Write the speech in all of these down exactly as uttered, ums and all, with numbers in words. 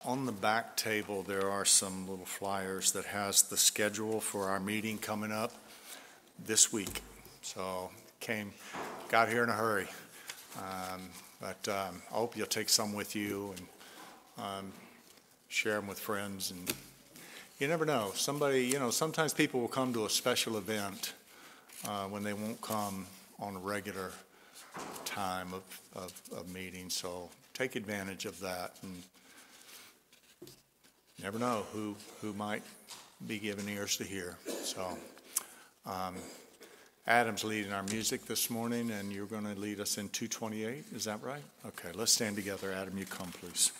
on the back table, there are some little flyers that has the schedule for our meeting coming up this week. So came, got here in a hurry. Um, but um, I hope you'll take some with you and um, share them with friends. And you never know. Somebody, you know, sometimes people will come to a special event uh, when they won't come on a regular time of, of, of meeting. So take advantage of that. And you never know who, who might be given ears to hear. So um, Adam's leading our music this morning, and you're going to lead us in two twenty-eight. Is that right? Okay, let's stand together. Adam, you come, please.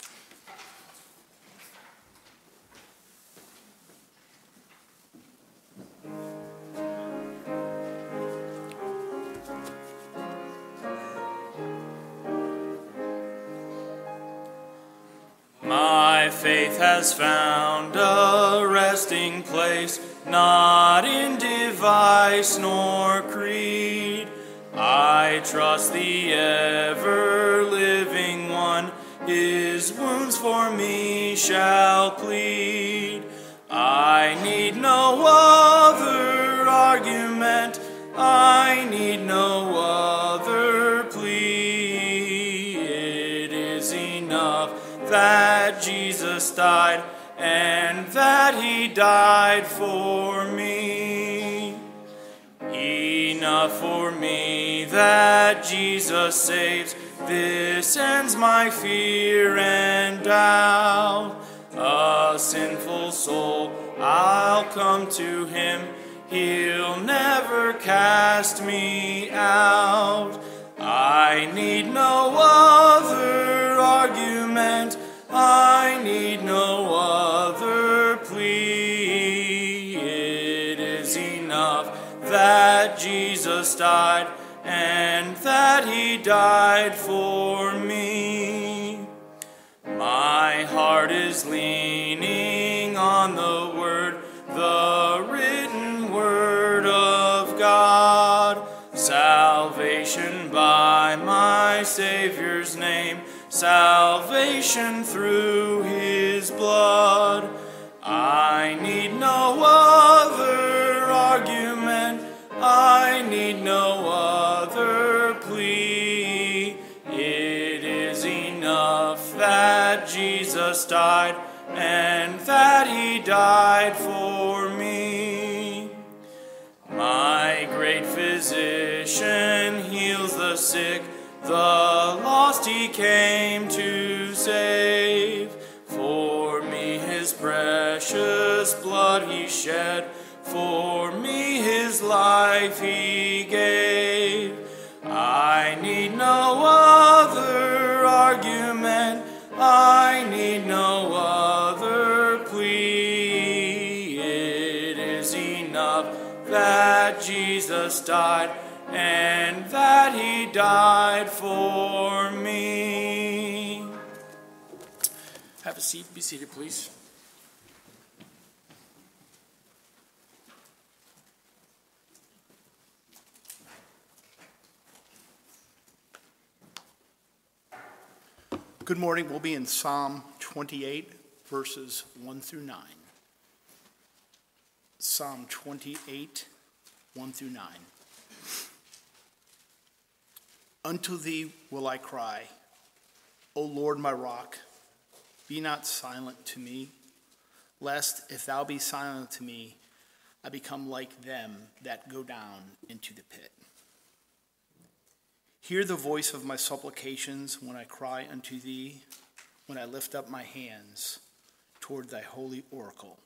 My faith has found a resting place, not in device nor creed. I trust the ever-living one, his wounds for me shall plead. I need no other argument, I need no other plea. It is enough that Jesus died, and that he died for me. Enough for me that Jesus saves, this ends my fear and doubt. A sinful soul, I'll come to him, he'll never cast me out. I need no other argument, I need no other plea. It is enough that Jesus died, and that he died for me. My heart is leaning on the word, the written word of God. Salvation by my Savior's name, salvation through his blood. I need no other argument, I need no other plea. It is enough that Jesus died, and that he died for me. My great physician heals the sick, the lost he came to save. For me his precious blood he shed, for me his life he gave. I need no other argument, I need no other plea. It is enough that Jesus died, and that he died for me. Have a seat. Be seated, please. Good morning. We'll be in Psalm twenty-eight, verses one through nine. Psalm twenty-eight, one through nine. Unto thee will I cry, O Lord my rock, be not silent to me, lest if thou be silent to me, I become like them that go down into the pit. Hear the voice of my supplications when I cry unto thee, when I lift up my hands toward thy holy oracle.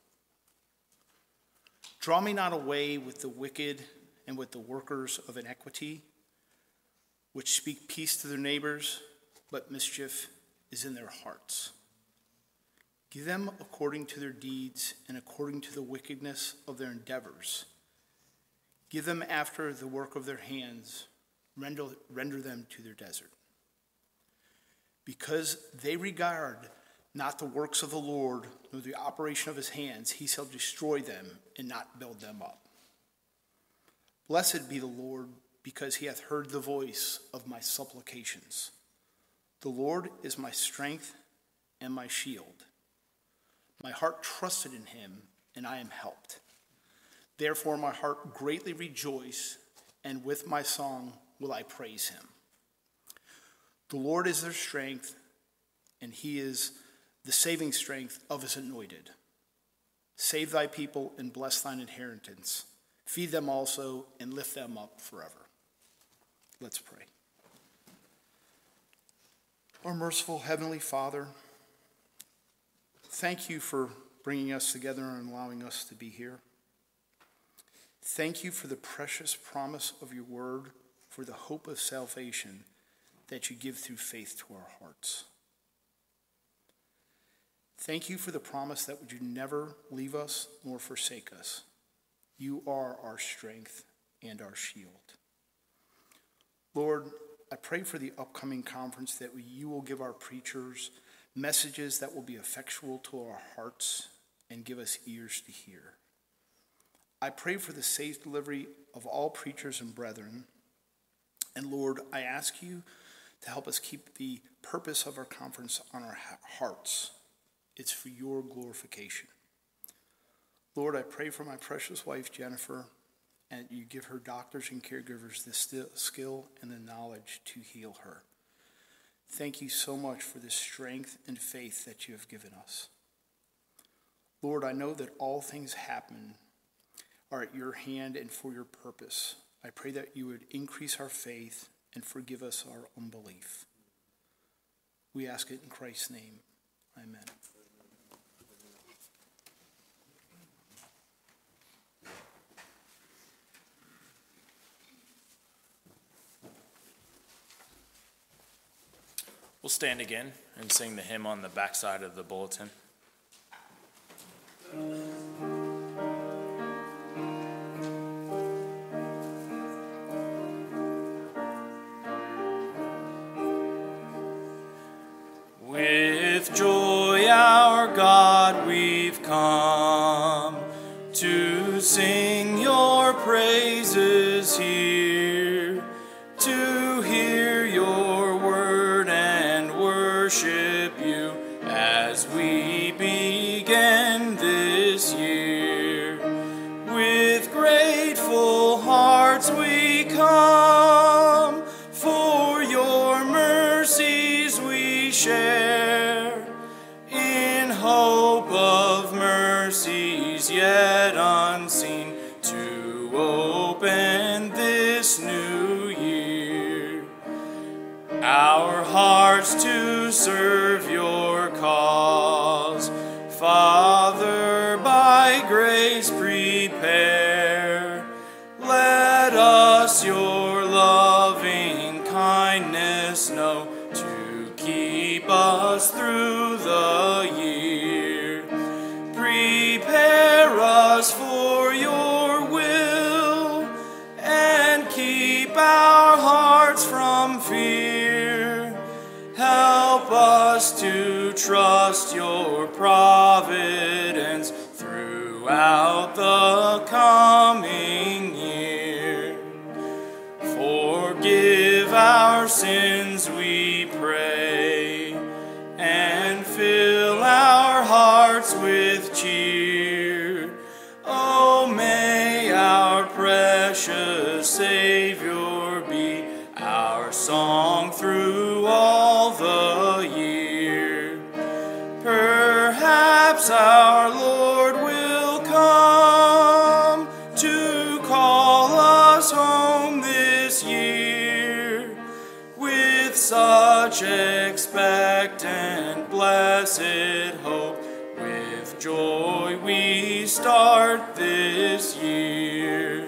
Draw me not away with the wicked and with the workers of iniquity, which speak peace to their neighbors, but mischief is in their hearts. Give them according to their deeds and according to the wickedness of their endeavors. Give them after the work of their hands, render, render them to their desert. Because they regard not the works of the Lord, nor the operation of his hands, he shall destroy them and not build them up. Blessed be the Lord, because he hath heard the voice of my supplications. The Lord is my strength and my shield. My heart trusted in him, and I am helped. Therefore my heart greatly rejoiced, and with my song will I praise him. The Lord is their strength, and he is the saving strength of his anointed. Save thy people and bless thine inheritance. Feed them also and lift them up forever. Let's pray. Our merciful Heavenly Father, thank you for bringing us together and allowing us to be here. Thank you for the precious promise of your word, for the hope of salvation that you give through faith to our hearts. Thank you for the promise that you never leave us nor forsake us. You are our strength and our shield. Lord, I pray for the upcoming conference that you will give our preachers messages that will be effectual to our hearts and give us ears to hear. I pray for the safe delivery of all preachers and brethren. And Lord, I ask you to help us keep the purpose of our conference on our hearts. It's for your glorification. Lord, I pray for my precious wife, Jennifer, and you give her doctors and caregivers the skill and the knowledge to heal her. Thank you so much for the strength and faith that you have given us. Lord, I know that all things happen are at your hand and for your purpose. I pray that you would increase our faith and forgive us our unbelief. We ask it in Christ's name. Amen. We'll stand again and sing the hymn on the backside of the bulletin. With joy, our God, we've come to sing your praises here, to hear your word and worship you as we begin this year. With grateful hearts we come, for your mercies we share, in hope of mercies yet unseen, to open this new year. Our hearts to serve your cause, Father, by grace prepare. Let us your loving kindness know, to keep us through the year. Prepare us for your will, and keep our hearts from fear. Help us to trust your providence throughout the coming year. Forgive our sins, we pray, and fill our hearts with cheer. Oh, may our precious Savior be our song through all the year. Perhaps our Lord will come to call us home this year. With such expectant, blessed hope, with joy we start this year.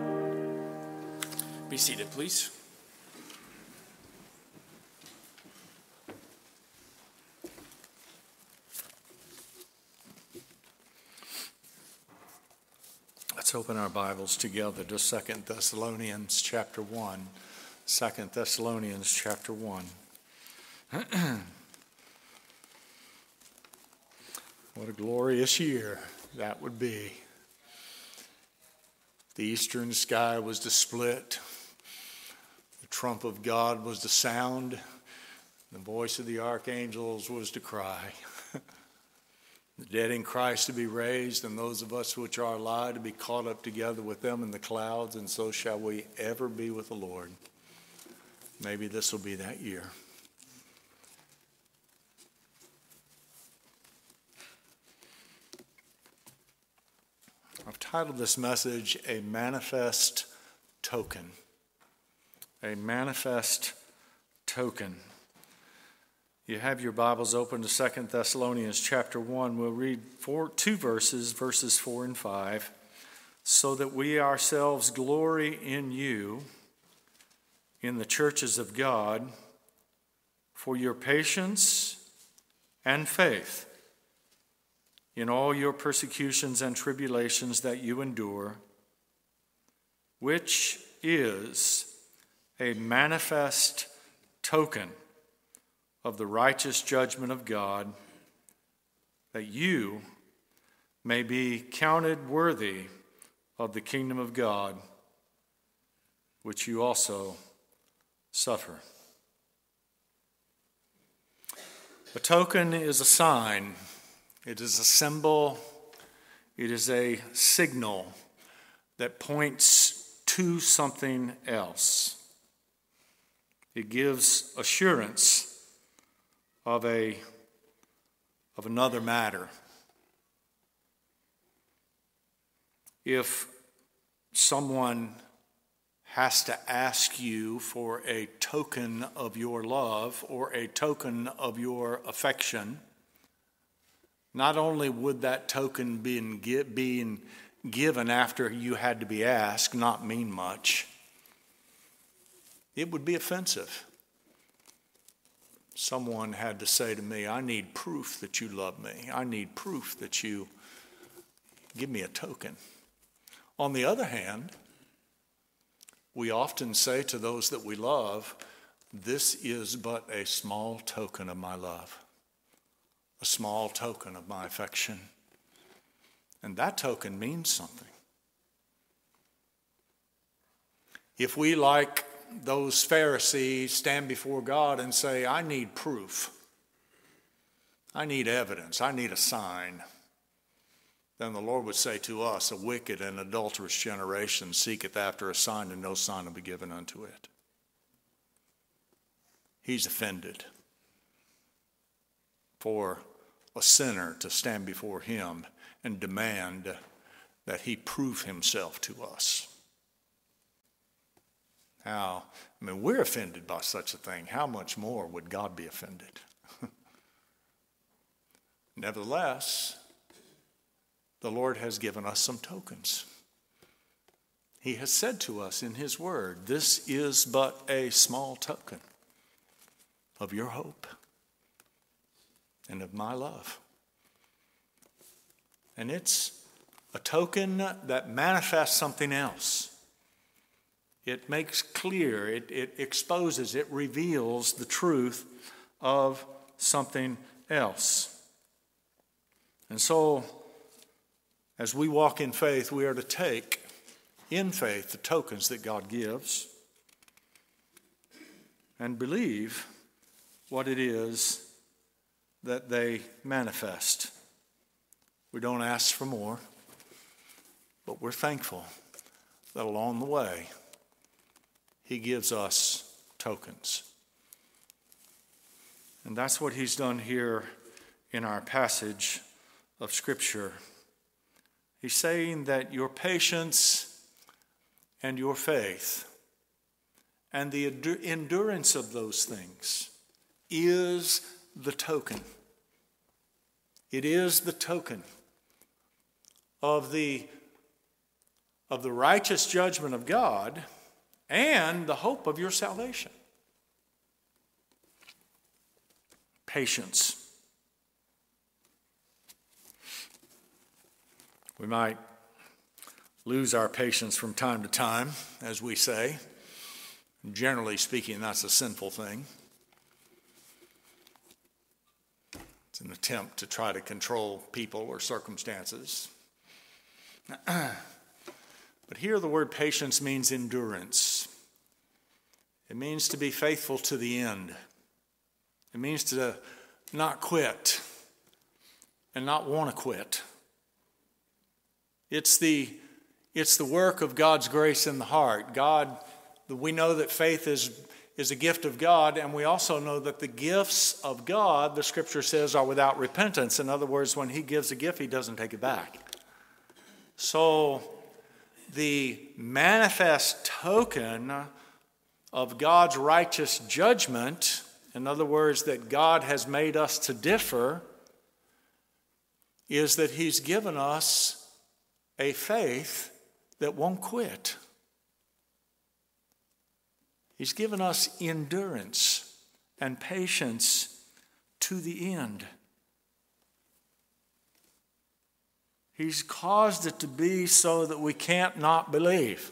Be seated, please. Let's open our Bibles together to Second Thessalonians chapter one. Second Thessalonians chapter one. What a glorious year that would be. The eastern sky was to split. The trump of God was to sound. The voice of the archangels was to cry. The dead in Christ to be raised, and those of us which are alive to be caught up together with them in the clouds, and so shall we ever be with the Lord. Maybe this will be that year. I've titled this message, A Manifest Token. A Manifest Token. You have your Bibles open to Second Thessalonians chapter one. We'll read four, two verses, verses four and five. So that we ourselves glory in you, in the churches of God, for your patience and faith in all your persecutions and tribulations that you endure, which is a manifest token of the righteous judgment of God, that you may be counted worthy of the kingdom of God, which you also suffer. A token is a sign. It is a symbol. It is a signal that points to something else. It gives assurance of a of another matter. If someone has to ask you for a token of your love or a token of your affection, not only would that token being being given after you had to be asked not mean much, it would be offensive. Someone had to say to me, I need proof that you love me. I need proof that you give me a token. On the other hand, we often say to those that we love, this is but a small token of my love, a small token of my affection. And that token means something. If we, like those Pharisees, stand before God and say, I need proof, I need evidence, I need a sign, then the Lord would say to us, a wicked and adulterous generation seeketh after a sign, and no sign will be given unto it. He's offended for a sinner to stand before him and demand that he prove himself to us. How, I mean, we're offended by such a thing. How much more would God be offended? Nevertheless, the Lord has given us some tokens. He has said to us in his word, this is but a small token of your hope and of my love. And it's a token that manifests something else. It makes clear, it, it exposes, it reveals the truth of something else. And so, as we walk in faith, we are to take in faith the tokens that God gives and believe what it is that they manifest. We don't ask for more, but we're thankful that along the way, he gives us tokens. And that's what he's done here in our passage of Scripture. He's saying that your patience and your faith and the endurance of those things is the token. It is the token of the, of the righteous judgment of God and the hope of your salvation. Patience. We might lose our patience from time to time, as we say. Generally speaking, that's a sinful thing. It's an attempt to try to control people or circumstances. But here the word patience means endurance. It means to be faithful to the end. It means to not quit and not want to quit. It's the, it's the work of God's grace in the heart. God, we know that faith is, is a gift of God, and we also know that the gifts of God, the Scripture says, are without repentance. In other words, when He gives a gift, He doesn't take it back. So the manifest token of God's righteous judgment, in other words, that God has made us to differ, is that He's given us a faith that won't quit. He's given us endurance and patience to the end. He's caused it to be so that we can't not believe.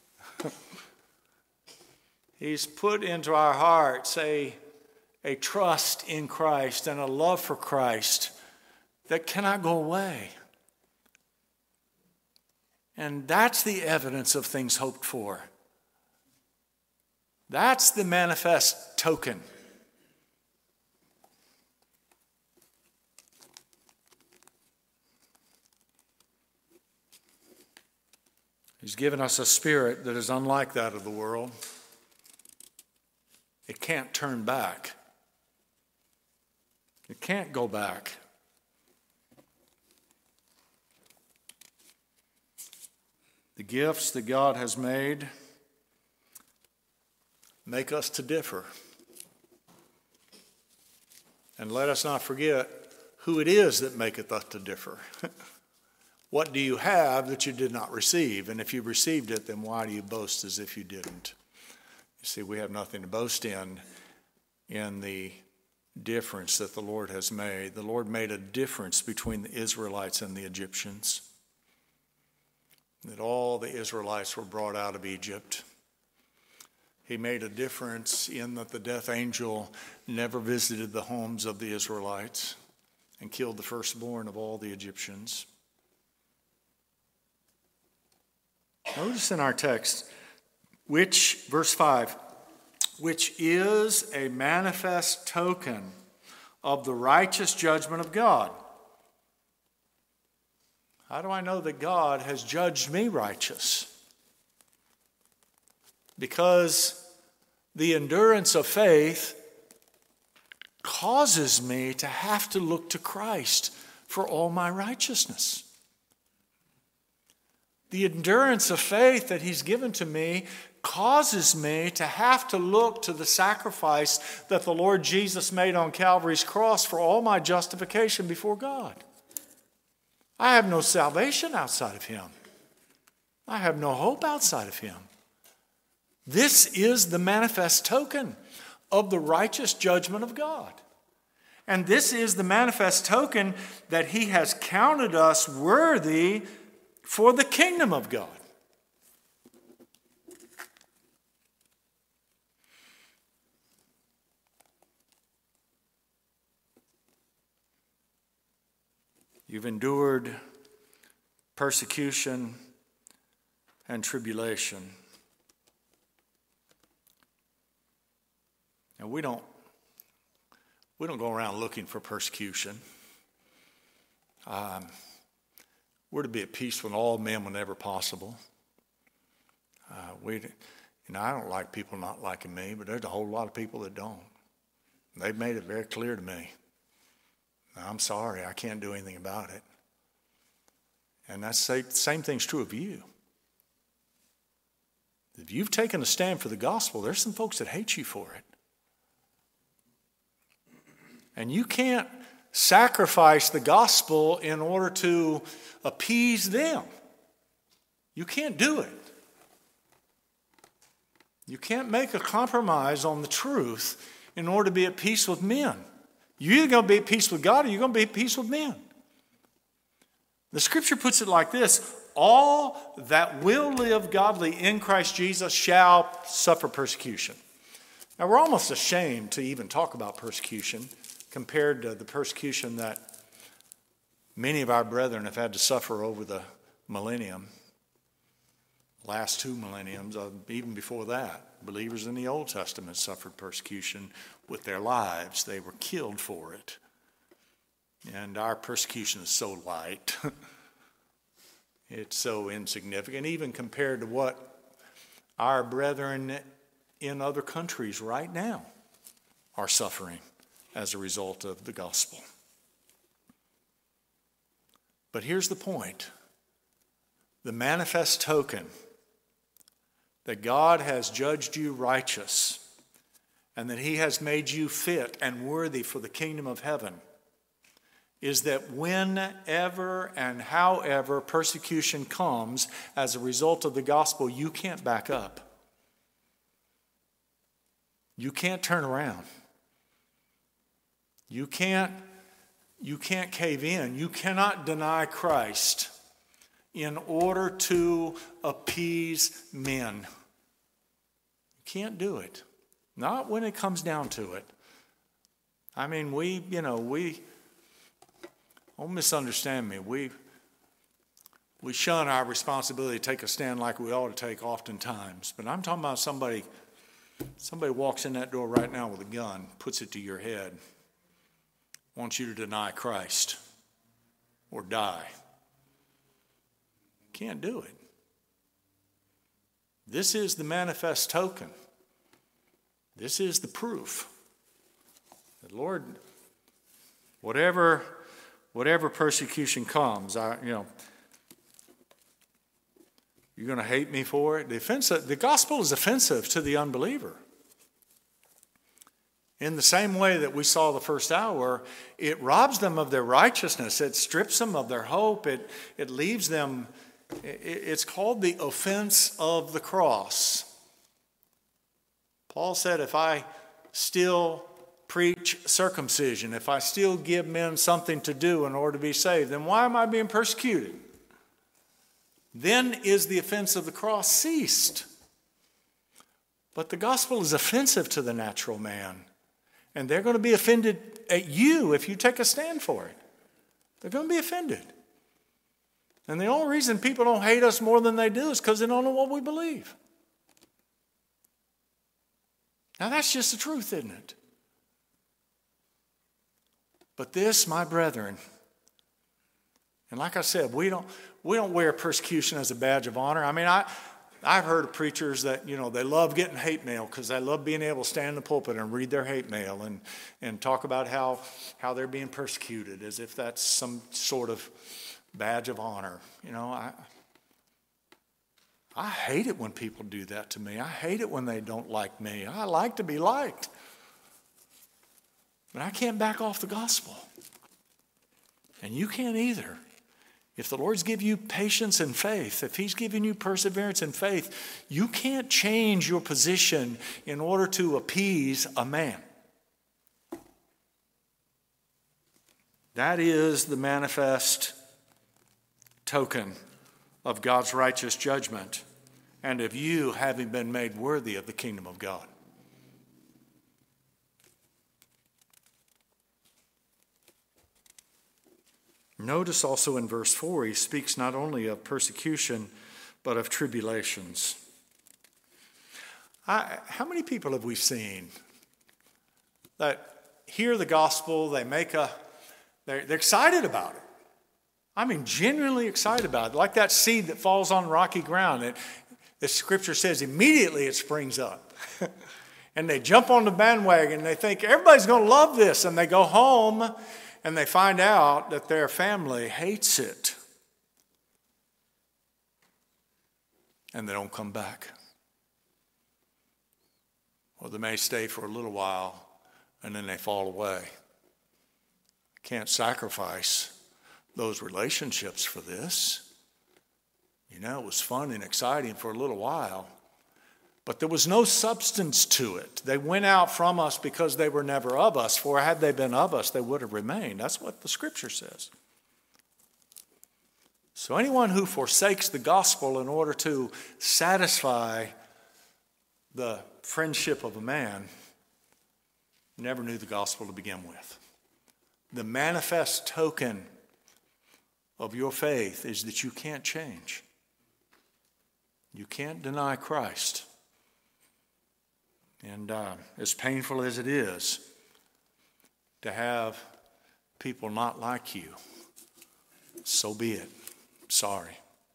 He's put into our hearts a, a trust in Christ and a love for Christ that cannot go away. And that's the evidence of things hoped for. That's the manifest token. He's given us a spirit that is unlike that of the world. It can't turn back. It can't go back. The gifts that God has made make us to differ. And let us not forget who it is that maketh us to differ. What do you have that you did not receive? And if you received it, then why do you boast as if you didn't? You see, we have nothing to boast in, in the difference that the Lord has made. The Lord made a difference between the Israelites and the Egyptians. That all the Israelites were brought out of Egypt. He made a difference in that the death angel never visited the homes of the Israelites and killed the firstborn of all the Egyptians. Notice in our text, which, verse five, which is a manifest token of the righteous judgment of God. How do I know that God has judged me righteous? Because the endurance of faith causes me to have to look to Christ for all my righteousness. The endurance of faith that He's given to me causes me to have to look to the sacrifice that the Lord Jesus made on Calvary's cross for all my justification before God. I have no salvation outside of Him. I have no hope outside of Him. This is the manifest token of the righteous judgment of God. And this is the manifest token that He has counted us worthy for the kingdom of God. You've endured persecution and tribulation. And we don't, we don't go around looking for persecution. Um, we're to be at peace with all men whenever possible. Uh, we, you know, I don't like people not liking me, but there's a whole lot of people that don't. They've made it very clear to me. I'm sorry, I can't do anything about it. And that's the same thing's true of you. If you've taken a stand for the gospel, there's some folks that hate you for it. And you can't sacrifice the gospel in order to appease them. You can't do it. You can't make a compromise on the truth in order to be at peace with men. You're either going to be at peace with God or you're going to be at peace with men. The Scripture puts it like this: all that will live godly in Christ Jesus shall suffer persecution. Now, we're almost ashamed to even talk about persecution compared to the persecution that many of our brethren have had to suffer over the millennium, last two millenniums, uh, even before that. Believers in the Old Testament suffered persecution with their lives. They were killed for it. And our persecution is so light. It's so insignificant, even compared to what our brethren in other countries right now are suffering as a result of the gospel. But here's the point. The manifest token that God has judged you righteous and that he has made you fit and worthy for the kingdom of heaven is that whenever and however persecution comes as a result of the gospel, you can't back up. You can't turn around. You can't, you can't cave in. You cannot deny Christ in order to appease men. You can't do it. Not when it comes down to it. I mean, we, you know, we, don't misunderstand me. We, we shun our responsibility to take a stand like we ought to take oftentimes. But I'm talking about somebody, somebody walks in that door right now with a gun, puts it to your head, wants you to deny Christ or die. Can't do it. This is the manifest token. This is the proof. The Lord, whatever, whatever persecution comes, I, you know, you're going to hate me for it. The offensive, the gospel is offensive to the unbeliever. In the same way that we saw the first hour, it robs them of their righteousness. It strips them of their hope. It, it leaves them, it, it's called the offense of the cross. Paul said, if I still preach circumcision, if I still give men something to do in order to be saved, then why am I being persecuted? Then is the offense of the cross ceased. But the gospel is offensive to the natural man. And they're going to be offended at you if you take a stand for it. They're going to be offended. And the only reason people don't hate us more than they do is because they don't know what we believe. Now that's just the truth, isn't it? But this, my brethren, and like I said, we don't we don't wear persecution as a badge of honor. I mean, I I've heard of preachers that, you know, they love getting hate mail because they love being able to stand in the pulpit and read their hate mail and, and talk about how, how they're being persecuted as if that's some sort of badge of honor. You know, I I hate it when people do that to me. I hate it when they don't like me. I like to be liked. But I can't back off the gospel. And you can't either. If the Lord's given you patience and faith, if he's given you perseverance and faith, you can't change your position in order to appease a man. That is the manifest token of God's righteous judgment and of you having been made worthy of the kingdom of God. Notice also in verse four, he speaks not only of persecution, but of tribulations. I, how many people have we seen that hear the gospel, they make a, they're, they're excited about it. I mean, genuinely excited about it. Like that seed that falls on rocky ground. It, the scripture says immediately it springs up. And they jump on the bandwagon and they think everybody's going to love this. And they go home and they find out that their family hates it. And they don't come back. Or they may stay for a little while and then they fall away. Can't sacrifice those relationships for this. You know, it was fun and exciting for a little while, but there was no substance to it. They went out from us because they were never of us, for had they been of us, they would have remained. That's what the scripture says. So anyone who forsakes the gospel in order to satisfy the friendship of a man never knew the gospel to begin with. The manifest token of your faith is that you can't change. You can't deny Christ. And uh, as painful as it is to have people not like you. So be it. Sorry.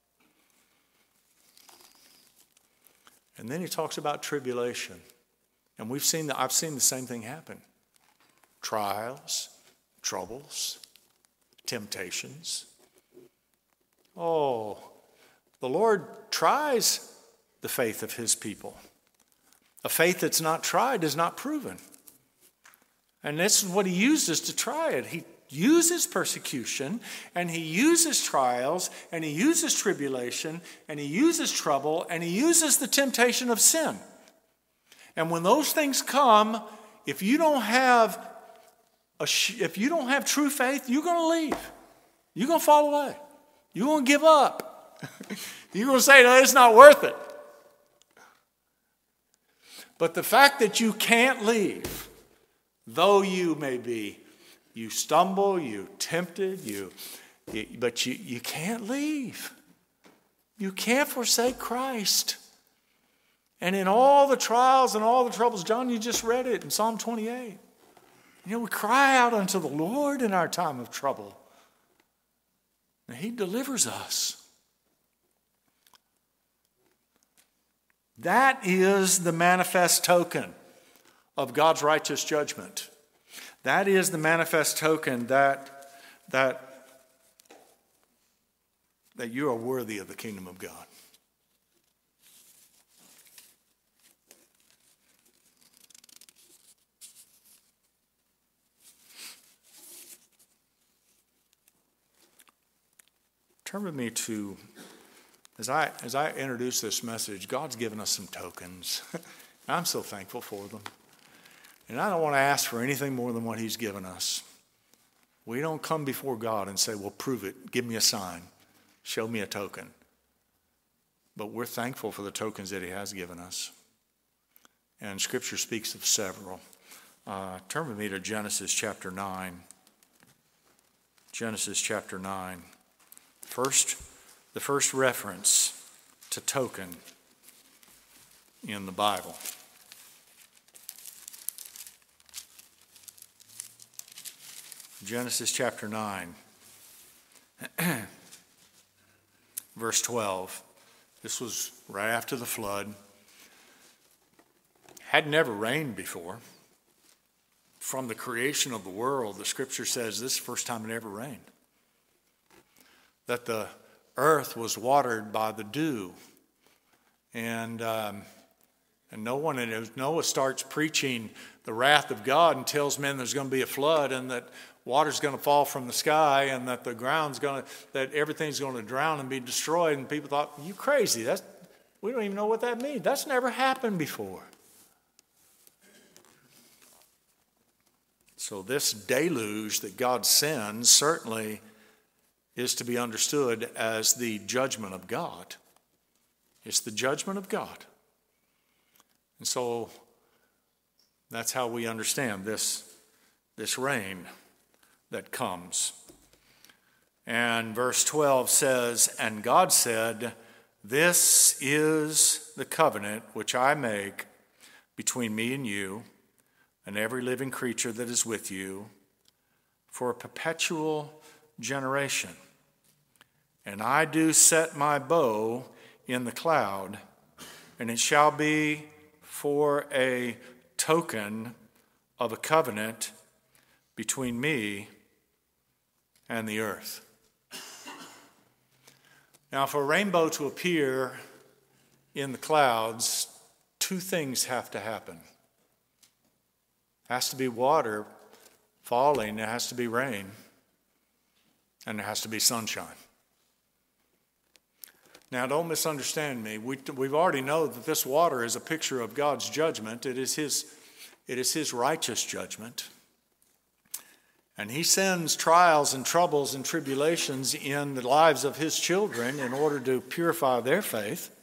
And then he talks about tribulation. And we've seen the, I've seen the same thing happen. Trials, troubles, temptations. Oh, the Lord tries the faith of his people. A faith that's not tried is not proven. And this is what he uses to try it. He uses persecution, and he uses trials, and he uses tribulation, and he uses trouble, and he uses the temptation of sin. And when those things come, if you don't have a, if you don't have true faith, you're going to leave. You're going to fall away. You're going to give up. You're going to say, no, it's not worth it. But the fact that you can't leave, though you may be, you stumble, you tempted, you, you but you, you can't leave. You can't forsake Christ. And in all the trials and all the troubles, John, you just read it in Psalm twenty-eight. You know, we cry out unto the Lord in our time of trouble. And he delivers us. That is the manifest token of God's righteous judgment. That is the manifest token that, that, that you are worthy of the kingdom of God. Turn with me to, as I as I introduce this message, God's given us some tokens. I'm so thankful for them. And I don't want to ask for anything more than what he's given us. We don't come before God and say, well, prove it. Give me a sign. Show me a token. But we're thankful for the tokens that he has given us. And Scripture speaks of several. Uh, turn with me to Genesis chapter nine. Genesis chapter nine. First, the first reference to token in the Bible. Genesis chapter nine, verse twelve. This was right after the flood. Had never rained before. From the creation of the world, the Scripture says this is the first time it ever rained. That the earth was watered by the dew. And um, and no one, and Noah starts preaching the wrath of God and tells men there's going to be a flood and that water's going to fall from the sky and that the ground's going to, that everything's going to drown and be destroyed. And people thought, you crazy. That's, we don't even know what that means. That's never happened before. So this deluge that God sends certainly is to be understood as the judgment of God. It's the judgment of God. And so that's how we understand this, this rain that comes. And verse twelve says, and God said, this is the covenant which I make between me and you and every living creature that is with you for a perpetual generation. And I do set my bow in the cloud, and it shall be for a token of a covenant between me and the earth. Now, for a rainbow to appear in the clouds, two things have to happen. It has to be water falling, there has to be rain, and there has to be sunshine. Now, don't misunderstand me. We, we've already know that this water is a picture of God's judgment. It is his, it is his righteous judgment. And he sends trials and troubles and tribulations in the lives of his children in order to purify their faith.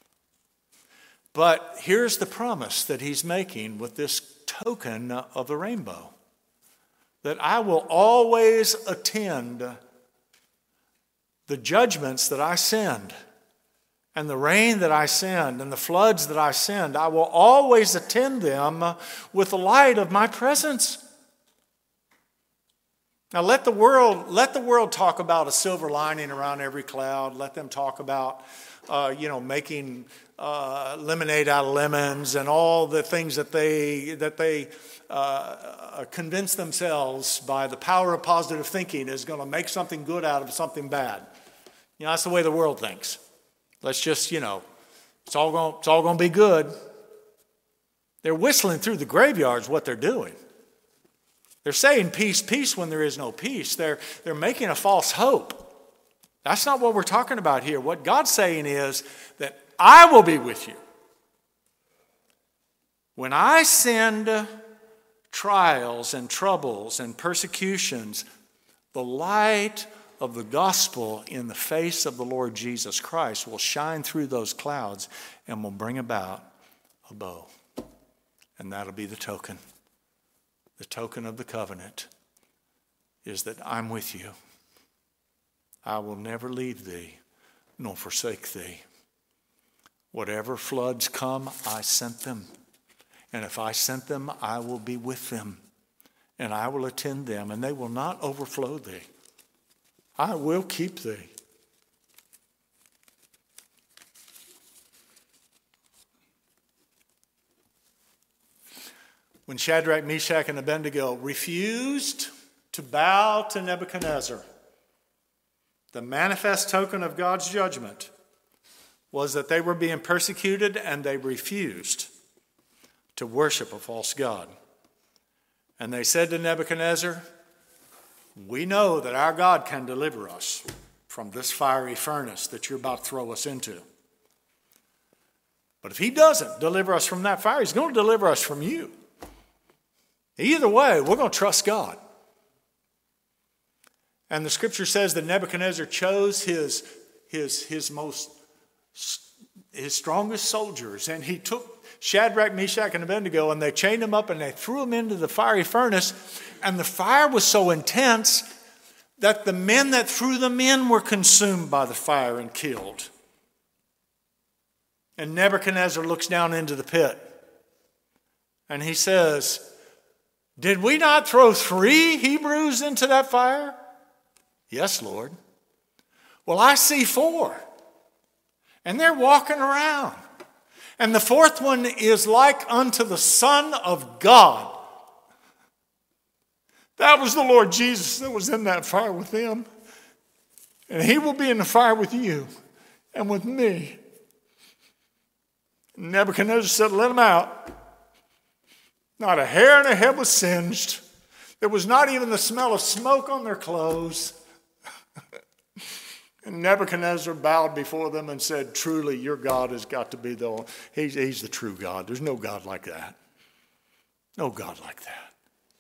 But here's the promise that he's making with this token of the rainbow. That I will always attend the judgments that I send, and the rain that I send, and the floods that I send. I will always attend them with the light of my presence. Now let the world let the world talk about a silver lining around every cloud. Let them talk about, uh, you know, making uh, lemonade out of lemons and all the things that they that they uh, convince themselves by the power of positive thinking is going to make something good out of something bad. You know, that's the way the world thinks. Let's just, you know, it's all going it's all going to be good. They're whistling through the graveyards what they're doing. They're saying peace, peace when there is no peace. They're, they're making a false hope. That's not what we're talking about here. What God's saying is that I will be with you. When I send trials and troubles and persecutions, the light of the gospel in the face of the Lord Jesus Christ will shine through those clouds and will bring about a bow. And that'll be the token. The token of the covenant is that I'm with you. I will never leave thee nor forsake thee. Whatever floods come, I sent them. And if I sent them, I will be with them. And I will attend them, and they will not overflow thee. I will keep thee. When Shadrach, Meshach, and Abednego refused to bow to Nebuchadnezzar, the manifest token of God's judgment was that they were being persecuted and they refused to worship a false god. And they said to Nebuchadnezzar, we know that our God can deliver us from this fiery furnace that you're about to throw us into. But if he doesn't deliver us from that fire, he's going to deliver us from you. Either way, we're going to trust God. And the scripture says that Nebuchadnezzar chose his, his, his most, his strongest soldiers, and he took Shadrach, Meshach, and Abednego, and they chained them up and they threw them into the fiery furnace, and the fire was so intense that the men that threw them in were consumed by the fire and killed. And Nebuchadnezzar looks down into the pit, and he says, did we not throw three Hebrews into that fire? Yes, Lord. Well, I see four. And they're walking around. And the fourth one is like unto the Son of God. That was the Lord Jesus that was in that fire with them. And he will be in the fire with you and with me. Nebuchadnezzar said, let him out. Not a hair on their head was singed. There was not even the smell of smoke on their clothes. And Nebuchadnezzar bowed before them and said, truly, your God has got to be the only. He's, he's the true God. There's no God like that. No God like that.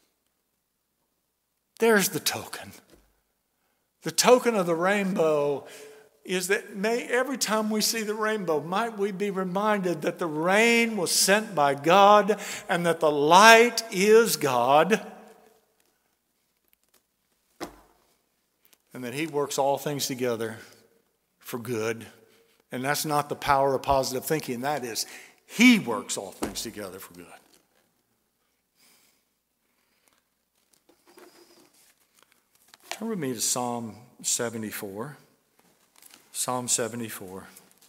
There's the token. The token of the rainbow is that may every time we see the rainbow, might we be reminded that the rain was sent by God and that the light is God, and that he works all things together for good. And that's not the power of positive thinking. That is, he works all things together for good. Turn with me to Psalm seventy-four. Psalm seventy-four.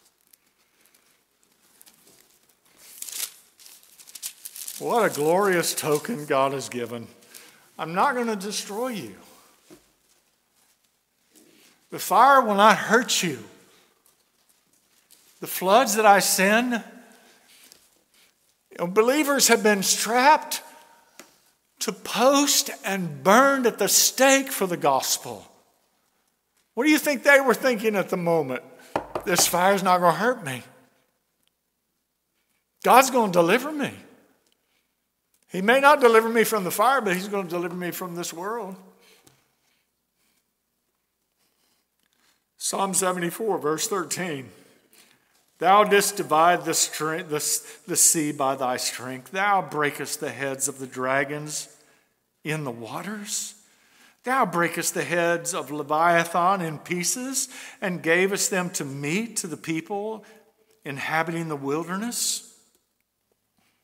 What a glorious token God has given. I'm not going to destroy you. The fire will not hurt you. The floods that I send, you know, believers have been strapped to post and burned at the stake for the gospel. What do you think they were thinking at the moment? This fire's not going to hurt me. God's going to deliver me. He may not deliver me from the fire, but he's going to deliver me from this world. Psalm seventy-four, verse thirteen. Thou didst divide the, strength, the, the sea by thy strength. Thou breakest the heads of the dragons in the waters. Thou breakest the heads of Leviathan in pieces and gavest them to meat to the people inhabiting the wilderness.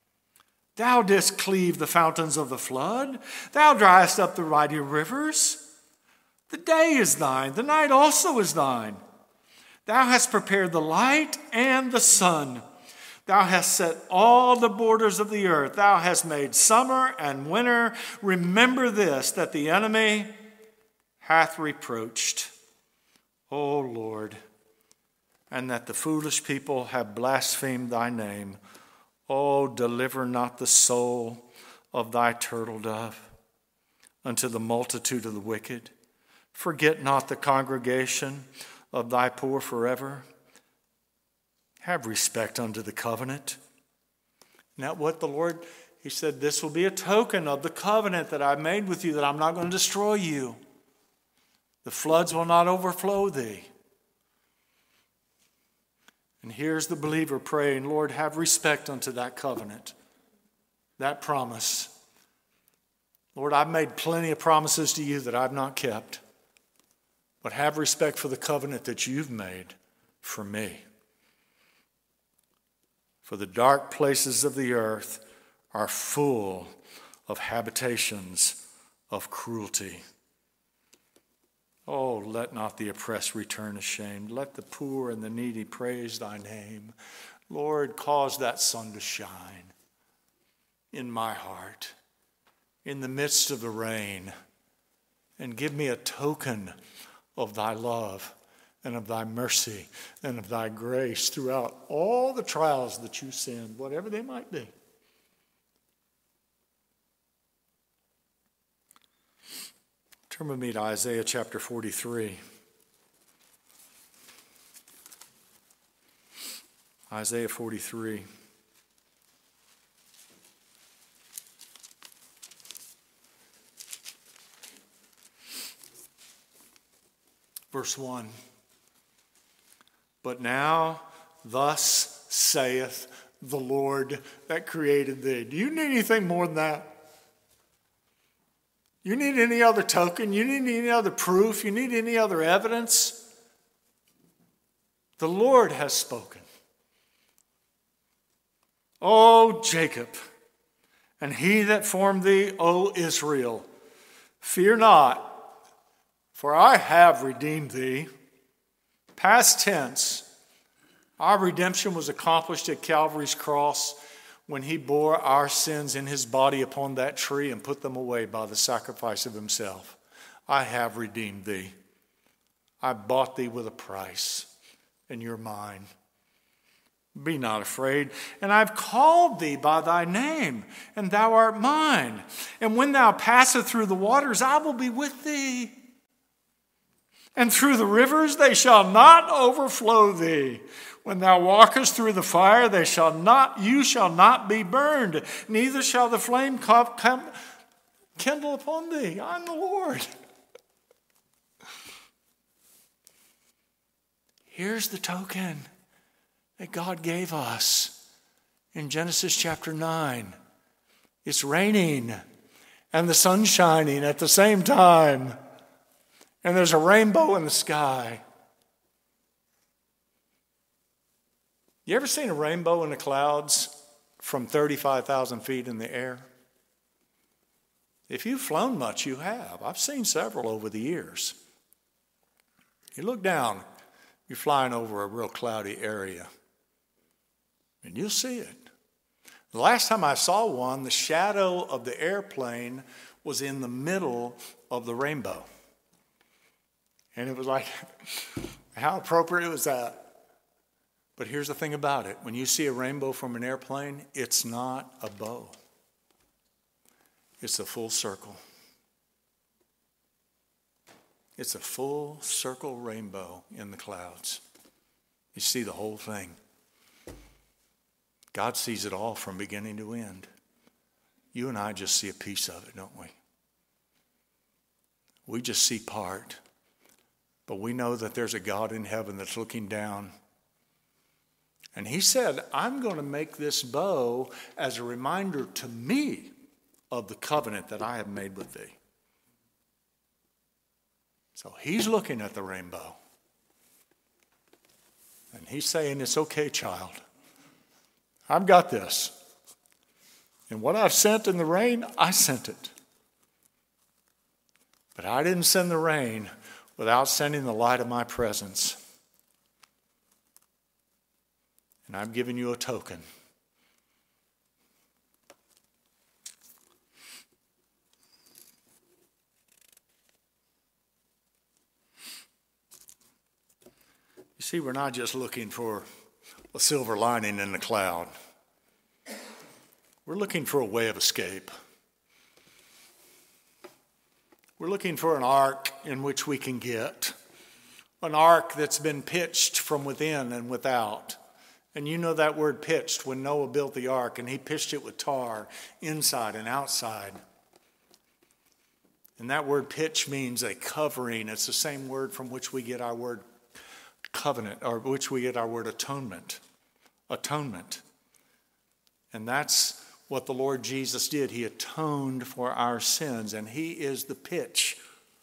Thou didst cleave the fountains of the flood. Thou driest up the mighty rivers. The day is thine, the night also is thine. Thou hast prepared the light and the sun. Thou hast set all the borders of the earth. Thou hast made summer and winter. Remember this, that the enemy hath reproached, O Lord, and that the foolish people have blasphemed thy name. O deliver not the soul of thy turtle dove unto the multitude of the wicked. Forget not the congregation of thy poor forever. Have respect unto the covenant. Now what the Lord, he said, this will be a token of the covenant that I made with you, that I'm not going to destroy you. The floods will not overflow thee. And here's the believer praying, Lord, have respect unto that covenant, that promise. Lord, I've made plenty of promises to you that I've not kept, but have respect for the covenant that you've made for me. For the dark places of the earth are full of habitations of cruelty. Oh, let not the oppressed return ashamed. Let the poor and the needy praise thy name. Lord, cause that sun to shine in my heart, in the midst of the rain, and give me a token of thy love and of thy mercy and of thy grace throughout all the trials that you send, whatever they might be. Turn with me to Isaiah chapter forty-three. Isaiah forty-three. Verse one. But now, thus saith the Lord that created thee. Do you need anything more than that? You need any other token? You need any other proof? You need any other evidence? The Lord has spoken. O Jacob, and he that formed thee, O Israel, fear not, for I have redeemed thee. Past tense, our redemption was accomplished at Calvary's cross when he bore our sins in his body upon that tree and put them away by the sacrifice of himself. I have redeemed thee. I bought thee with a price, and you're mine. Be not afraid, and I've called thee by thy name, and thou art mine. And when thou passest through the waters, I will be with thee. And through the rivers, they shall not overflow thee. When thou walkest through the fire, they shall not, you shall not be burned, neither shall the flame come, kindle upon thee. I'm the Lord. Here's the token that God gave us in Genesis chapter nine. It's raining and the sun's shining at the same time. And there's a rainbow in the sky. You ever seen a rainbow in the clouds from thirty-five thousand feet in the air? If you've flown much, you have. I've seen several over the years. You look down, you're flying over a real cloudy area, and you'll see it. The last time I saw one, the shadow of the airplane was in the middle of the rainbow. And it was like, how appropriate was that? But here's the thing about it. When you see a rainbow from an airplane, it's not a bow. It's a full circle. It's a full circle rainbow in the clouds. You see the whole thing. God sees it all from beginning to end. You and I just see a piece of it, don't we? We just see part. But we know that there's a God in heaven that's looking down. And he said, I'm going to make this bow as a reminder to me of the covenant that I have made with thee. So he's looking at the rainbow. And he's saying, it's okay, child. I've got this. And what I've sent in the rain, I sent it. But I didn't send the rain without sending the light of my presence. And I've given you a token. You see, we're not just looking for a silver lining in the cloud. We're looking for a way of escape. We're looking for an ark in which we can get. An ark that's been pitched from within and without. And you know that word pitched when Noah built the ark, and he pitched it with tar inside and outside. And that word pitch means a covering. It's the same word from which we get our word covenant, or which we get our word atonement. Atonement. And that's what the Lord Jesus did. He atoned for our sins, and he is the pitch.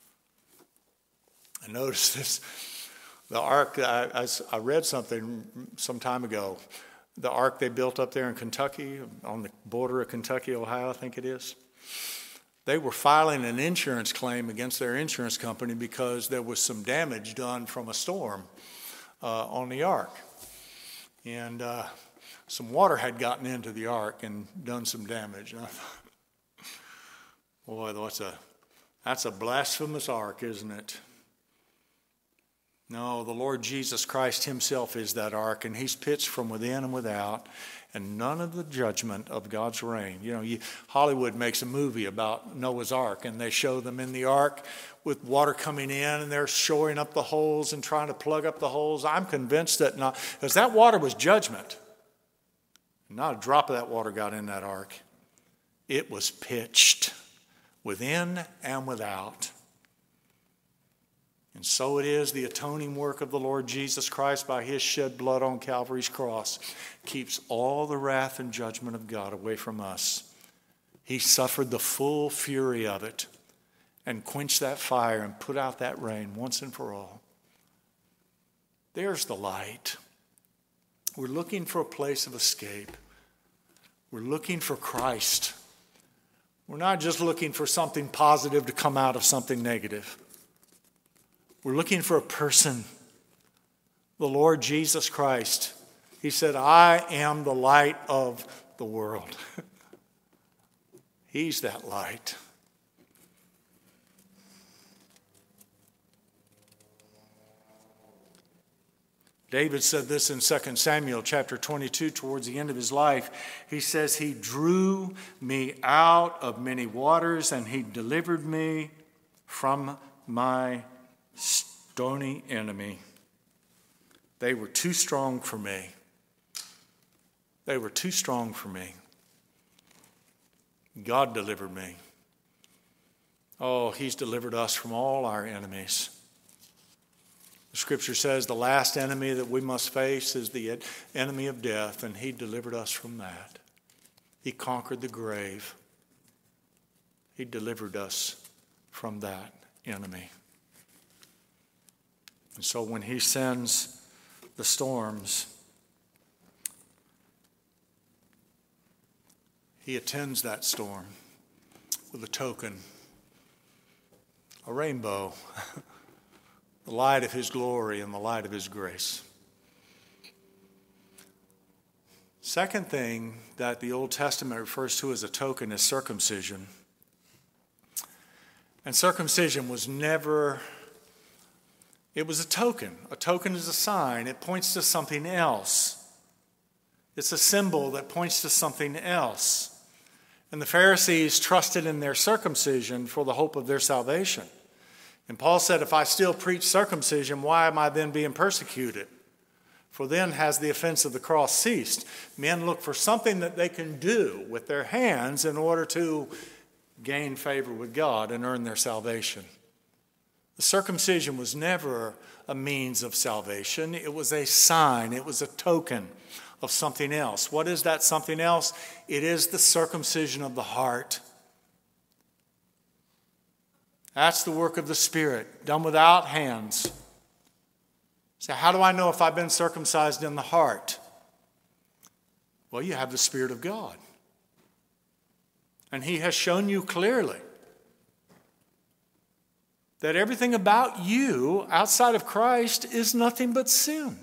I noticed this. The ark, I, I, I read something some time ago. The ark they built up there in Kentucky, on the border of Kentucky, Ohio, I think it is. They were filing an insurance claim against their insurance company because there was some damage done from a storm uh, on the ark. And uh, some water had gotten into the ark and done some damage. And I thought, boy, that's a, that's a blasphemous ark, isn't it? No, the Lord Jesus Christ himself is that ark, and he's pitched from within and without, and none of the judgment of God's reign. You know, you, Hollywood makes a movie about Noah's Ark, and they show them in the ark with water coming in, and they're shoring up the holes and trying to plug up the holes. I'm convinced that not, because that water was judgment. Not a drop of that water got in that ark. It was pitched within and without. And so it is, the atoning work of the Lord Jesus Christ by his shed blood on Calvary's cross keeps all the wrath and judgment of God away from us. He suffered the full fury of it and quenched that fire and put out that rain once and for all. There's the light. We're looking for a place of escape. We're looking for Christ. We're not just looking for something positive to come out of something negative. We're looking for a person, the Lord Jesus Christ. He said, I am the light of the world. He's that light. David said this in Second Samuel chapter twenty-two, towards the end of his life. He says, he drew me out of many waters, and he delivered me from my stony enemy. They were too strong for me. They were too strong for me. God delivered me. Oh, he's delivered us from all our enemies. The scripture says the last enemy that we must face is the enemy of death, and he delivered us from that. He conquered the grave. He delivered us from that enemy. And so when he sends the storms, he attends that storm with a token, a rainbow, the light of his glory and the light of his grace. Second thing that the Old Testament refers to as a token is circumcision. And circumcision was never... It was a token. A token is a sign. It points to something else. It's a symbol that points to something else. And the Pharisees trusted in their circumcision for the hope of their salvation. And Paul said, if I still preach circumcision, why am I then being persecuted? For then has the offense of the cross ceased. Men look for something that they can do with their hands in order to gain favor with God and earn their salvation. The circumcision was never a means of salvation. It was a sign. It was a token of something else. What is that something else? It is the circumcision of the heart. That's the work of the Spirit, done without hands. So how do I know if I've been circumcised in the heart? Well, you have the Spirit of God. And he has shown you clearly that everything about you outside of Christ is nothing but sin.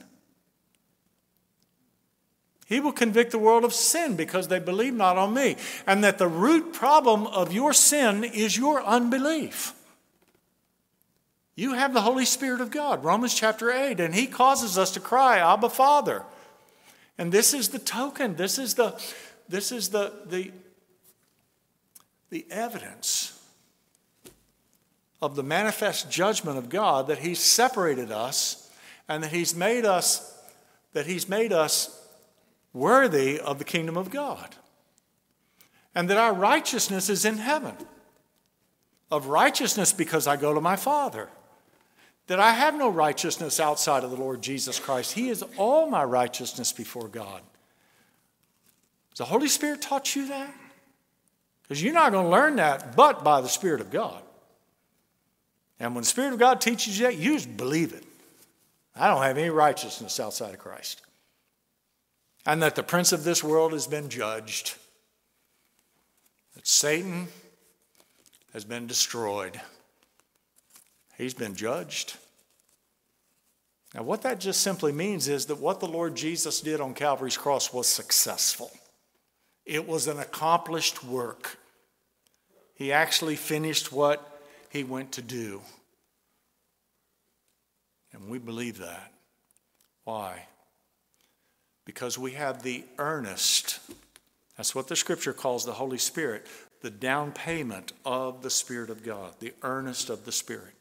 He will convict the world of sin because they believe not on me. And that the root problem of your sin is your unbelief. You have the Holy Spirit of God, Romans chapter eight, and He causes us to cry, Abba, Father. And this is the token, this is the, this is the, the, the evidence of the manifest judgment of God that He's separated us and that He's made us, that He's made us worthy of the kingdom of God. And that our righteousness is in heaven. Of righteousness because I go to my Father. That I have no righteousness outside of the Lord Jesus Christ. He is all my righteousness before God. Has the Holy Spirit taught you that? Because you're not going to learn that but by the Spirit of God. And when the Spirit of God teaches you that, you just believe it. I don't have any righteousness outside of Christ. And that the prince of this world has been judged. That Satan has been destroyed. He's been judged. Now, what that just simply means is that what the Lord Jesus did on Calvary's cross was successful. It was an accomplished work. He actually finished what He went to do. And we believe that. Why? Because we have the earnest, that's what the Scripture calls the Holy Spirit, the down payment of the Spirit of God, the earnest of the Spirit.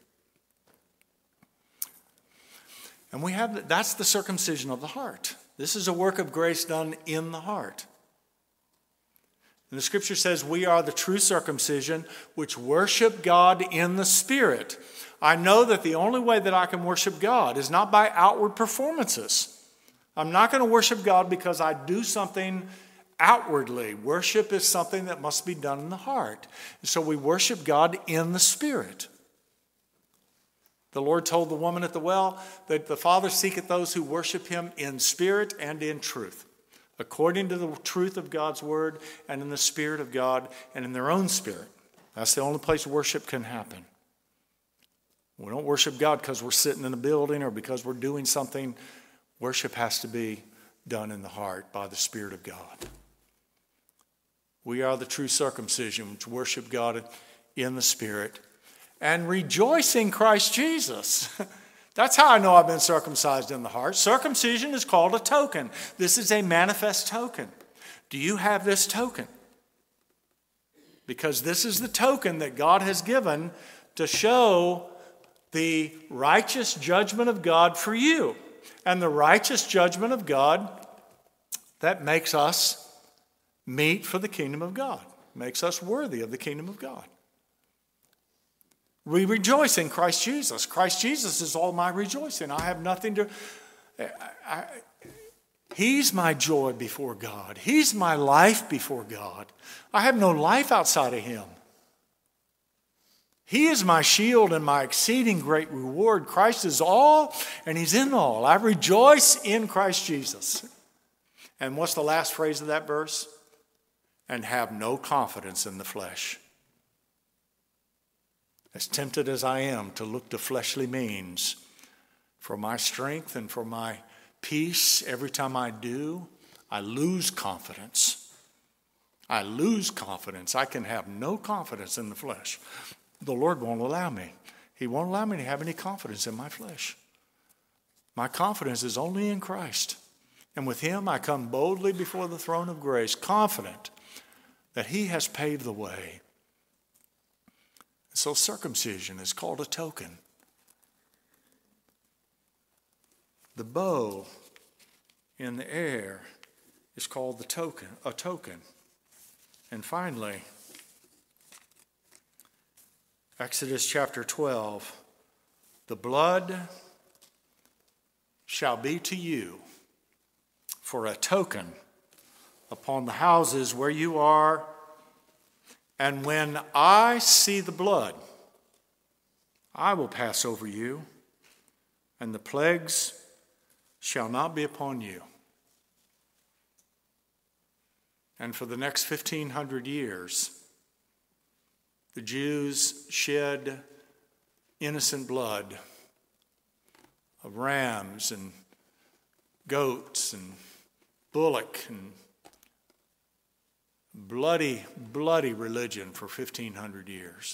And we have, that's the circumcision of the heart. This is a work of grace done in the heart. And the Scripture says we are the true circumcision which worship God in the Spirit. I know that the only way that I can worship God is not by outward performances. I'm not going to worship God because I do something outwardly. Worship is something that must be done in the heart. And so we worship God in the Spirit. The Lord told the woman at the well that the Father seeketh those who worship Him in spirit and in truth, according to the truth of God's word and in the Spirit of God and in their own spirit. That's the only place worship can happen. We don't worship God because we're sitting in a building or because we're doing something. Worship has to be done in the heart by the Spirit of God. We are the true circumcision which worship God in the Spirit and rejoice in Christ Jesus. That's how I know I've been circumcised in the heart. Circumcision is called a token. This is a manifest token. Do you have this token? Because this is the token that God has given to show the righteous judgment of God for you. And the righteous judgment of God that makes us meet for the kingdom of God. Makes us worthy of the kingdom of God. We rejoice in Christ Jesus. Christ Jesus is all my rejoicing. I have nothing to... I, I, he's my joy before God. He's my life before God. I have no life outside of Him. He is my shield and my exceeding great reward. Christ is all and He's in all. I rejoice in Christ Jesus. And what's the last phrase of that verse? And have no confidence in the flesh. As tempted as I am to look to fleshly means for my strength and for my peace, every time I do, I lose confidence. I lose confidence. I can have no confidence in the flesh. The Lord won't allow me. He won't allow me to have any confidence in my flesh. My confidence is only in Christ. And with Him I come boldly before the throne of grace, confident that He has paved the way. So circumcision is called a token. The bow in the air is called the token, a token. And finally, Exodus chapter twelve, the blood shall be to you for a token upon the houses where you are. And when I see the blood, I will pass over you, and the plagues shall not be upon you. And for the next fifteen hundred years, the Jews shed innocent blood of rams and goats and bullock and bloody, bloody religion for fifteen hundred years.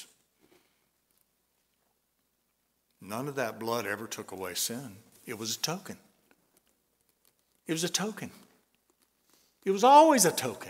None of that blood ever took away sin. It was a token. It was a token. It was always a token.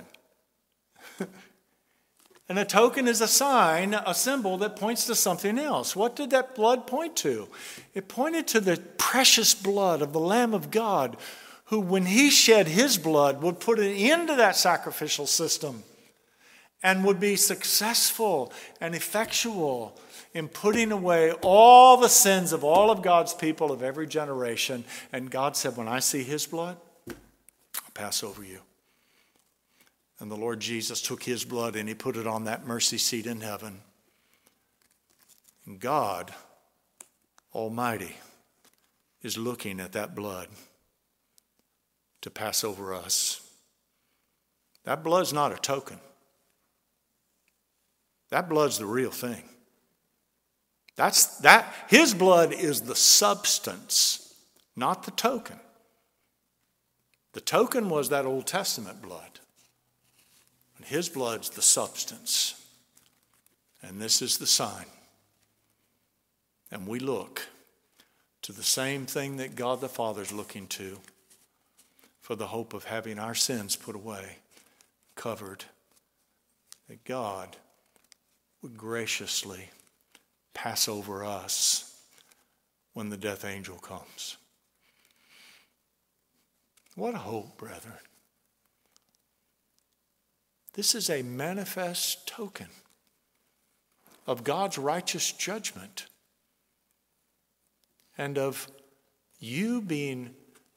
And a token is a sign, a symbol that points to something else. What did that blood point to? It pointed to the precious blood of the Lamb of God, who, when he shed his blood, would put an end to that sacrificial system and would be successful and effectual in putting away all the sins of all of God's people of every generation. And God said, when I see his blood, I'll pass over you. And the Lord Jesus took his blood and he put it on that mercy seat in heaven. And God Almighty is looking at that blood to pass over us. That blood's not a token. That blood's the real thing. That's that his blood is the substance, not the token. The token was that Old Testament blood. And his blood's the substance. And this is the sign. And we look to the same thing that God the Father's looking to for the hope of having our sins put away, covered, that God would graciously pass over us when the death angel comes. What a hope, brethren. This is a manifest token of God's righteous judgment and of you being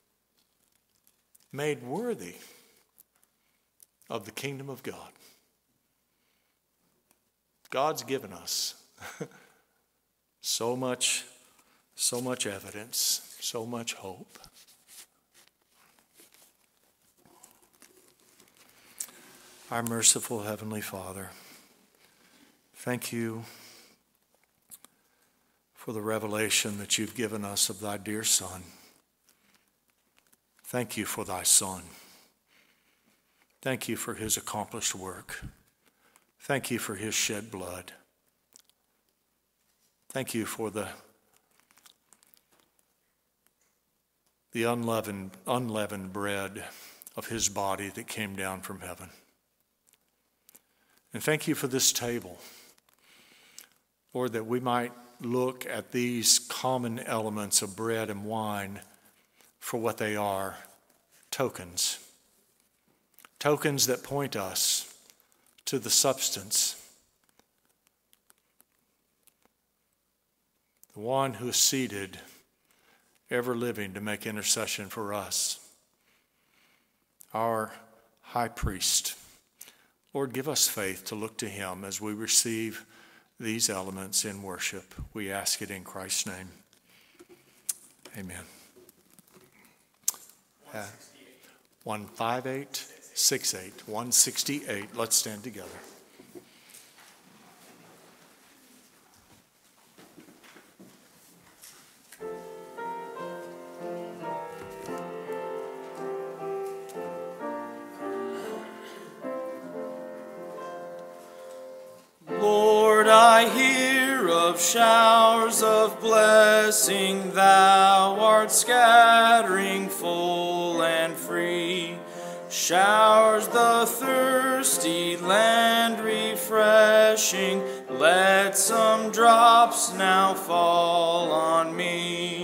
made worthy of the kingdom of God. God's given us so much, so much evidence, so much hope. Our merciful Heavenly Father, thank you for the revelation that you've given us of thy dear Son. Thank you for thy Son. Thank you for his accomplished work. Thank you for his shed blood. Thank you for the, the unleavened, unleavened bread of his body that came down from heaven. And thank you for this table, Lord, that we might look at these common elements of bread and wine for what they are, tokens. Tokens that point us to the substance, the one who is seated, ever living to make intercession for us, our high priest. Lord, give us faith to look to him as we receive these elements in worship. We ask it in Christ's name. Amen. Uh, one five eight six eight, one sixty-eight. Let's stand together. Lord, I hear of showers of blessing thou art scattering full and free. Showers the thirsty land refreshing. Let some drops now fall on me.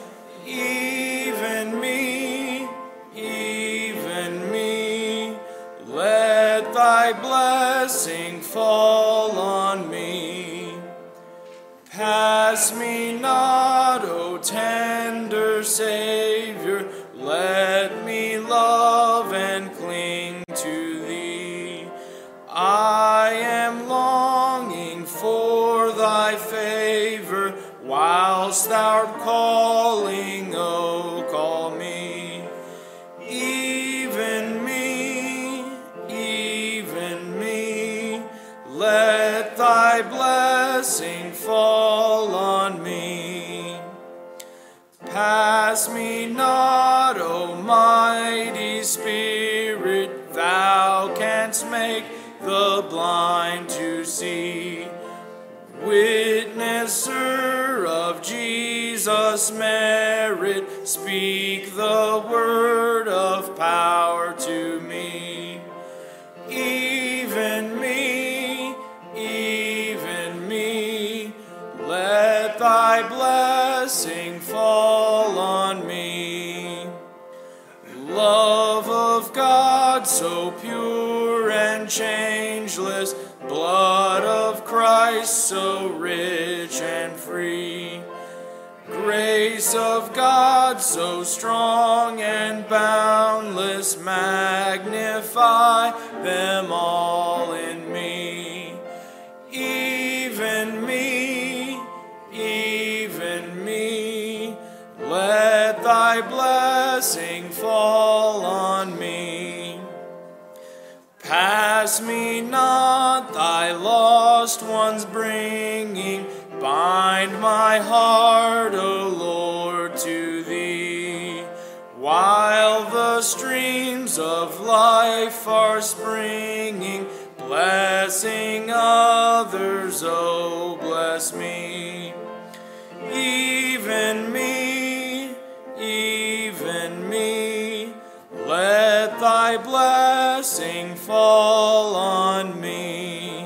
Even me, even me. Let thy blessing fall on me. Pass me not, O tender Savior. Let me love and cling to thee. I am longing for thy favor, whilst thou art calling, O call me. Even me, even me, let thy blessing fall on me. me not, Almighty Spirit, thou canst make the blind to see. Witnesser of Jesus' merit, speak the word of power to me. Even me, even me, let thy blessing fall on me. Love of God so pure and changeless, blood of Christ so rich and free, grace of God so strong and boundless, magnify them all in me. Even me, even me, let thy blessing fall on me. Pass me not, thy lost ones bringing, bind my heart, O Lord, to thee. While the streams of life are springing, blessing others, oh, bless me. Even me, even me, let thy blessing fall on me.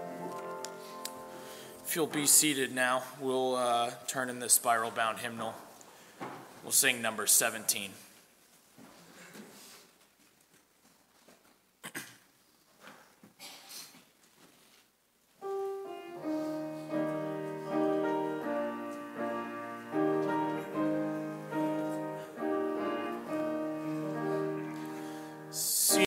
If you'll be seated now, we'll uh, turn in the spiral bound hymnal. We'll sing number seventeen.